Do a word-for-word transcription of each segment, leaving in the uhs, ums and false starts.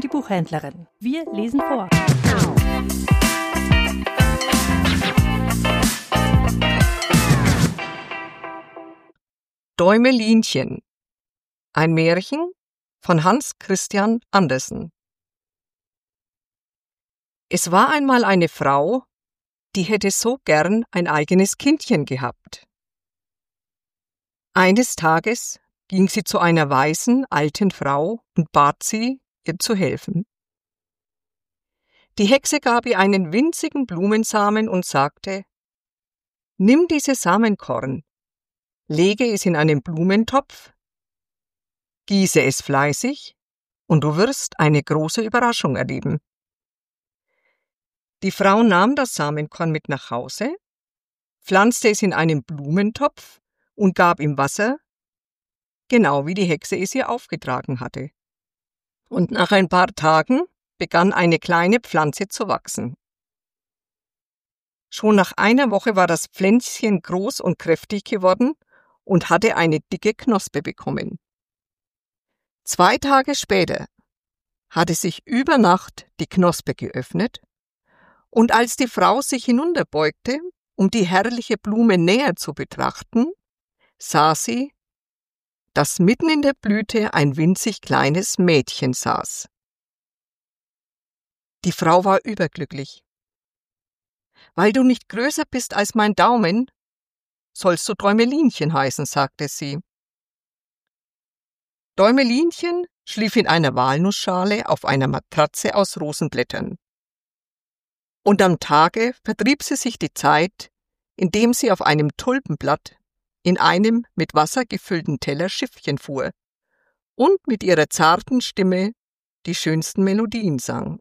und die Buchhändlerin. Wir lesen vor. Däumelinchen. Ein Märchen von Hans Christian Andersen. Es war einmal eine Frau, die hätte so gern ein eigenes Kindchen gehabt. Eines Tages ging sie zu einer weisen, alten Frau und bat sie, ihr zu helfen. Die Hexe gab ihr einen winzigen Blumensamen und sagte: »Nimm dieses Samenkorn, lege es in einen Blumentopf, gieße es fleißig, und du wirst eine große Überraschung erleben.« Die Frau nahm das Samenkorn mit nach Hause, pflanzte es in einen Blumentopf und gab ihm Wasser, genau wie die Hexe es ihr aufgetragen hatte. Und nach ein paar Tagen begann eine kleine Pflanze zu wachsen. Schon nach einer Woche war das Pflänzchen groß und kräftig geworden und hatte eine dicke Knospe bekommen. Zwei Tage später hatte sich über Nacht die Knospe geöffnet, und als die Frau sich hinunterbeugte, um die herrliche Blume näher zu betrachten, sah sie, dass mitten in der Blüte ein winzig kleines Mädchen saß. Die Frau war überglücklich. »Weil du nicht größer bist als mein Daumen, sollst du Däumelinchen heißen«, sagte sie. Däumelinchen schlief in einer Walnussschale auf einer Matratze aus Rosenblättern. Und am Tage vertrieb sie sich die Zeit, indem sie auf einem Tulpenblatt in einem mit Wasser gefüllten Teller Schiffchen fuhr und mit ihrer zarten Stimme die schönsten Melodien sang.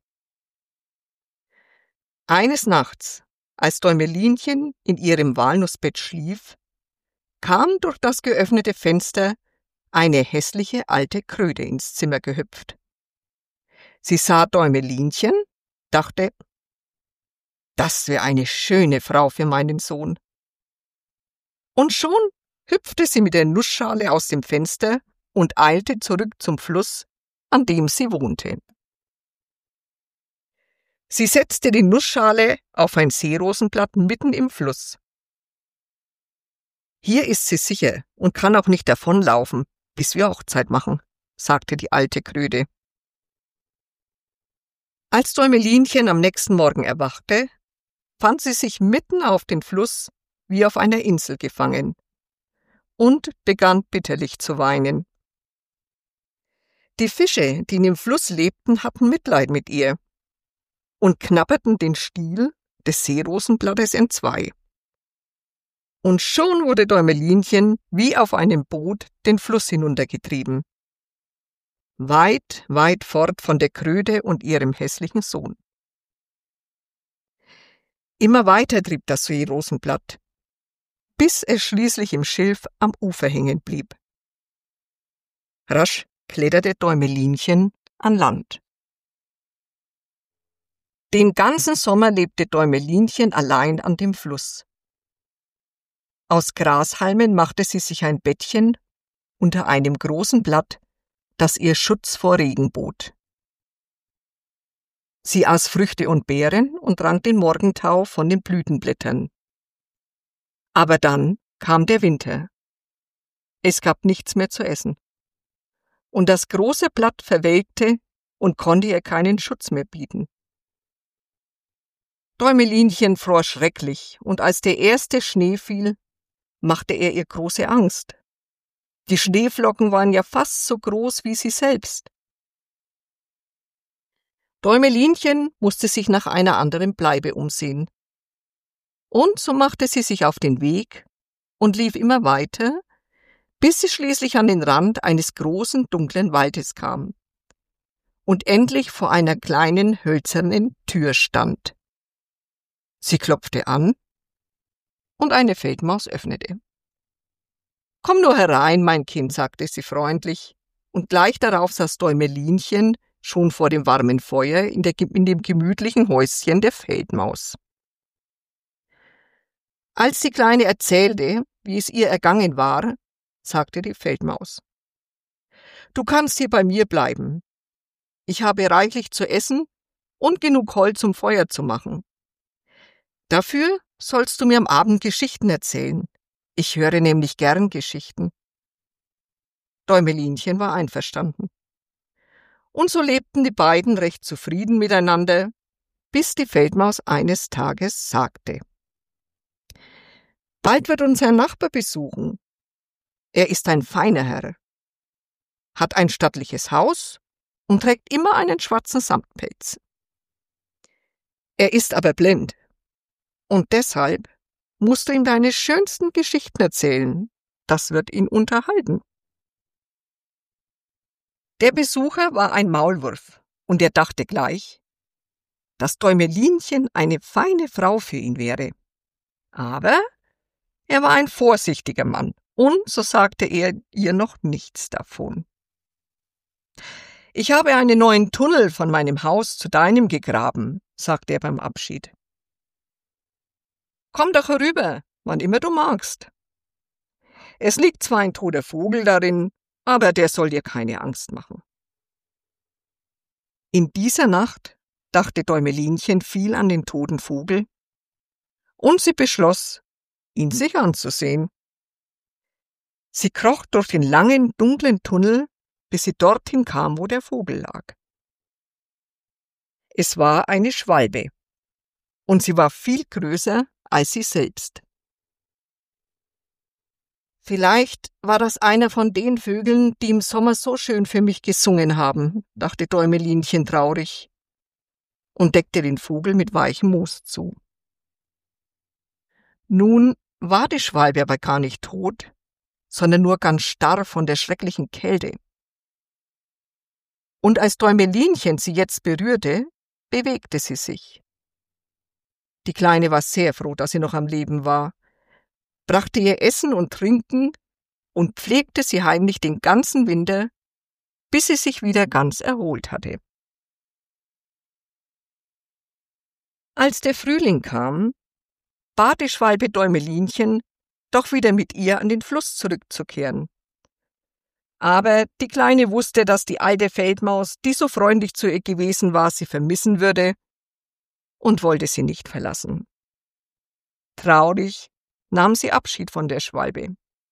Eines Nachts, als Däumelinchen in ihrem Walnussbett schlief, kam durch das geöffnete Fenster eine hässliche alte Kröte ins Zimmer gehüpft. Sie sah Däumelinchen, dachte: »Das wäre eine schöne Frau für meinen Sohn.« Und schon hüpfte sie mit der Nussschale aus dem Fenster und eilte zurück zum Fluss, an dem sie wohnte. Sie setzte die Nussschale auf ein Seerosenblatt mitten im Fluss. »Hier ist sie sicher und kann auch nicht davonlaufen, bis wir Hochzeit machen«, sagte die alte Kröte. Als Däumelinchen am nächsten Morgen erwachte, fand sie sich mitten auf dem Fluss wie auf einer Insel gefangen und begann bitterlich zu weinen. Die Fische, die in dem Fluss lebten, hatten Mitleid mit ihr und knabberten den Stiel des Seerosenblattes entzwei. Und schon wurde Däumelinchen wie auf einem Boot den Fluss hinuntergetrieben. Weit, weit fort von der Kröte und ihrem hässlichen Sohn. Immer weiter trieb das Seerosenblatt, bis es schließlich im Schilf am Ufer hängen blieb. Rasch kletterte Däumelinchen an Land. Den ganzen Sommer lebte Däumelinchen allein an dem Fluss. Aus Grashalmen machte sie sich ein Bettchen unter einem großen Blatt, das ihr Schutz vor Regen bot. Sie aß Früchte und Beeren und trank den Morgentau von den Blütenblättern. Aber dann kam der Winter. Es gab nichts mehr zu essen. Und das große Blatt verwelkte und konnte ihr keinen Schutz mehr bieten. Däumelinchen fror schrecklich, und als der erste Schnee fiel, machte er ihr große Angst. Die Schneeflocken waren ja fast so groß wie sie selbst. Däumelinchen musste sich nach einer anderen Bleibe umsehen. Und so machte sie sich auf den Weg und lief immer weiter, bis sie schließlich an den Rand eines großen, dunklen Waldes kam und endlich vor einer kleinen, hölzernen Tür stand. Sie klopfte an und eine Feldmaus öffnete. »Komm nur herein, mein Kind«, sagte sie freundlich, und gleich darauf saß Däumelinchen schon vor dem warmen Feuer in, der, in dem gemütlichen Häuschen der Feldmaus. Als die Kleine erzählte, wie es ihr ergangen war, sagte die Feldmaus: »Du kannst hier bei mir bleiben. Ich habe reichlich zu essen und genug Holz zum Feuer zu machen. Dafür sollst du mir am Abend Geschichten erzählen. Ich höre nämlich gern Geschichten. Däumelinchen war einverstanden. Und so lebten die beiden recht zufrieden miteinander, bis die Feldmaus eines Tages sagte: Bald wird uns ein Nachbar besuchen. Er ist ein feiner Herr, hat ein stattliches Haus und trägt immer einen schwarzen Samtpelz. Er ist aber blind, und deshalb musst du ihm deine schönsten Geschichten erzählen. Das wird ihn unterhalten. Der Besucher war ein Maulwurf, und er dachte gleich, dass Däumelinchen eine feine Frau für ihn wäre. Aber er war ein vorsichtiger Mann, und so sagte er ihr noch nichts davon. Ich habe einen neuen Tunnel von meinem Haus zu deinem gegraben, sagte er beim Abschied. Komm doch herüber, wann immer du magst. Es liegt zwar ein toter Vogel darin, aber der soll dir keine Angst machen. In dieser Nacht dachte Däumelinchen viel an den toten Vogel, und sie beschloss, ihn sich anzusehen. Sie kroch durch den langen, dunklen Tunnel, bis sie dorthin kam, wo der Vogel lag. Es war eine Schwalbe, und sie war viel größer als sie selbst. Vielleicht war das einer von den Vögeln, die im Sommer so schön für mich gesungen haben, dachte Däumelinchen traurig und deckte den Vogel mit weichem Moos zu. Nun war die Schwalbe aber gar nicht tot, sondern nur ganz starr von der schrecklichen Kälte. Und als Däumelinchen sie jetzt berührte, bewegte sie sich. Die Kleine war sehr froh, dass sie noch am Leben war, brachte ihr Essen und Trinken und pflegte sie heimlich den ganzen Winter, bis sie sich wieder ganz erholt hatte. Als der Frühling kam, bat die Schwalbe Däumelinchen, doch wieder mit ihr an den Fluss zurückzukehren. Aber die Kleine wusste, dass die alte Feldmaus, die so freundlich zu ihr gewesen war, sie vermissen würde und wollte sie nicht verlassen. Traurig nahm sie Abschied von der Schwalbe.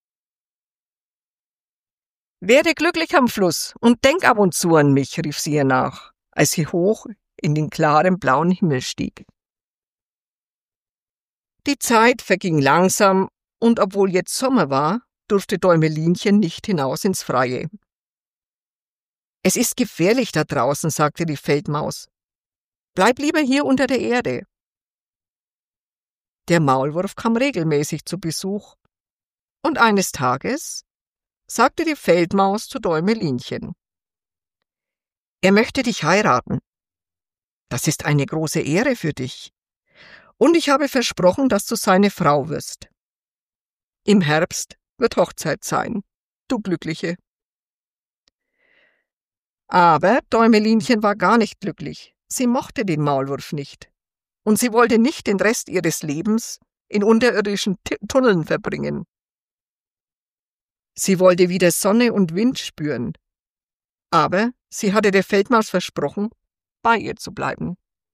»Werde glücklich am Fluss und denk ab und zu an mich«, rief sie ihr nach, als sie hoch in den klaren blauen Himmel stieg. Die Zeit verging langsam, und obwohl jetzt Sommer war, durfte Däumelinchen nicht hinaus ins Freie. »Es ist gefährlich da draußen«, sagte die Feldmaus. »Bleib lieber hier unter der Erde.« Der Maulwurf kam regelmäßig zu Besuch, und eines Tages sagte die Feldmaus zu Däumelinchen: »Er möchte dich heiraten. Das ist eine große Ehre für dich, und ich habe versprochen, dass du seine Frau wirst. Im Herbst wird Hochzeit sein, du Glückliche.« Aber Däumelinchen war gar nicht glücklich. Sie mochte den Maulwurf nicht, und sie wollte nicht den Rest ihres Lebens in unterirdischen T- Tunneln verbringen. Sie wollte wieder Sonne und Wind spüren, aber sie hatte der Feldmaus versprochen, bei ihr zu bleiben.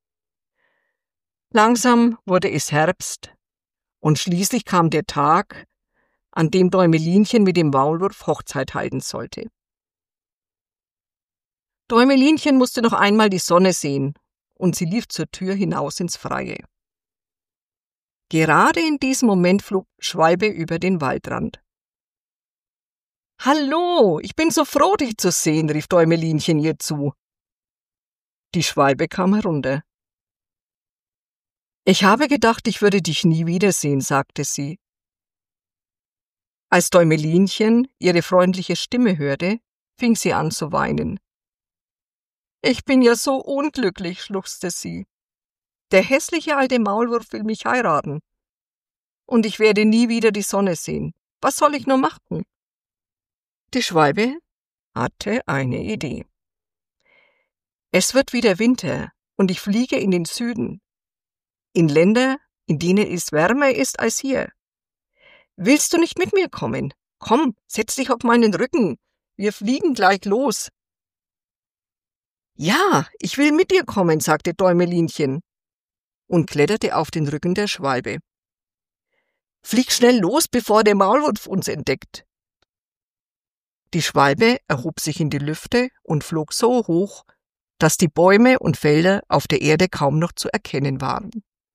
Langsam wurde es Herbst, und schließlich kam der Tag, an dem Däumelinchen mit dem Maulwurf Hochzeit halten sollte. Däumelinchen musste noch einmal die Sonne sehen, und sie lief zur Tür hinaus ins Freie. Gerade in diesem Moment flog Schwalbe über den Waldrand. »Hallo, ich bin so froh, dich zu sehen«, rief Däumelinchen ihr zu. Die Schwalbe kam herunter. »Ich habe gedacht, ich würde dich nie wiedersehen«, sagte sie. Als Däumelinchen ihre freundliche Stimme hörte, fing sie an zu weinen. »Ich bin ja so unglücklich«, schluchzte sie. »Der hässliche alte Maulwurf will mich heiraten. Und ich werde nie wieder die Sonne sehen. Was soll ich nur machen?« Die Schwalbe hatte eine Idee. »Es wird wieder Winter, und ich fliege in den Süden, in Länder, in denen es wärmer ist als hier. Willst du nicht mit mir kommen? Komm, setz dich auf meinen Rücken. Wir fliegen gleich los.« Ja, ich will mit dir kommen, sagte Däumelinchen und kletterte auf den Rücken der Schwalbe. Flieg schnell los, bevor der Maulwurf uns entdeckt. Die Schwalbe erhob sich in die Lüfte und flog so hoch, dass die Bäume und Felder auf der Erde kaum noch zu erkennen waren.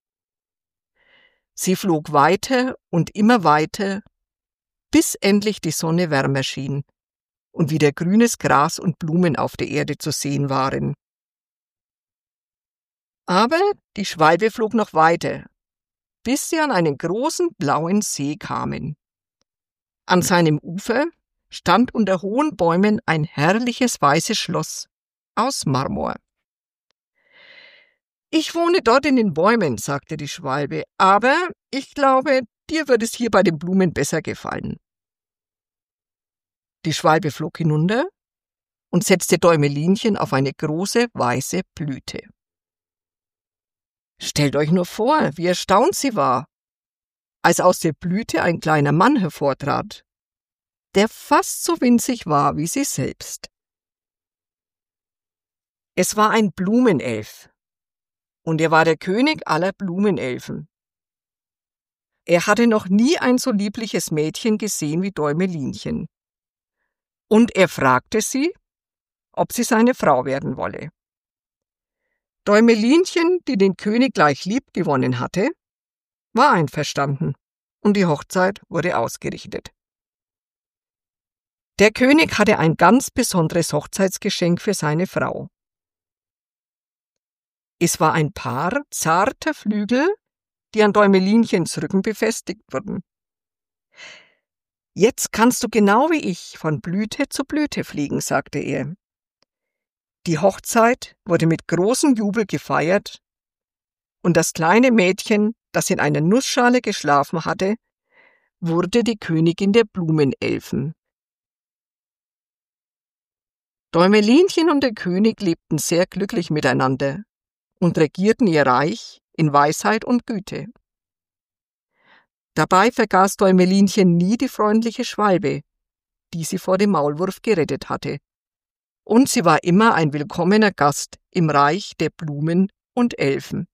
Sie flog weiter und immer weiter, bis endlich die Sonne wärmer schien und wieder grünes Gras und Blumen auf der Erde zu sehen waren. Aber die Schwalbe flog noch weiter, bis sie an einen großen blauen See kamen. An seinem Ufer stand unter hohen Bäumen ein herrliches weißes Schloss aus Marmor. »Ich wohne dort in den Bäumen«, sagte die Schwalbe, »aber ich glaube, dir wird es hier bei den Blumen besser gefallen.« Die Schwalbe flog hinunter und setzte Däumelinchen auf eine große weiße Blüte. Stellt euch nur vor, wie erstaunt sie war, als aus der Blüte ein kleiner Mann hervortrat, der fast so winzig war wie sie selbst. Es war ein Blumenelf, und er war der König aller Blumenelfen. Er hatte noch nie ein so liebliches Mädchen gesehen wie Däumelinchen. Und er fragte sie, ob sie seine Frau werden wolle. Däumelinchen, die den König gleich lieb gewonnen hatte, war einverstanden, und die Hochzeit wurde ausgerichtet. Der König hatte ein ganz besonderes Hochzeitsgeschenk für seine Frau. Es war ein Paar zarter Flügel, die an Däumelinchens Rücken befestigt wurden. »Jetzt kannst du genau wie ich von Blüte zu Blüte fliegen«, sagte er. Die Hochzeit wurde mit großem Jubel gefeiert, und das kleine Mädchen, das in einer Nussschale geschlafen hatte, wurde die Königin der Blumenelfen. Däumelinchen und der König lebten sehr glücklich miteinander und regierten ihr Reich in Weisheit und Güte. Dabei vergaß Däumelinchen nie die freundliche Schwalbe, die sie vor dem Maulwurf gerettet hatte, und sie war immer ein willkommener Gast im Reich der Blumen und Elfen.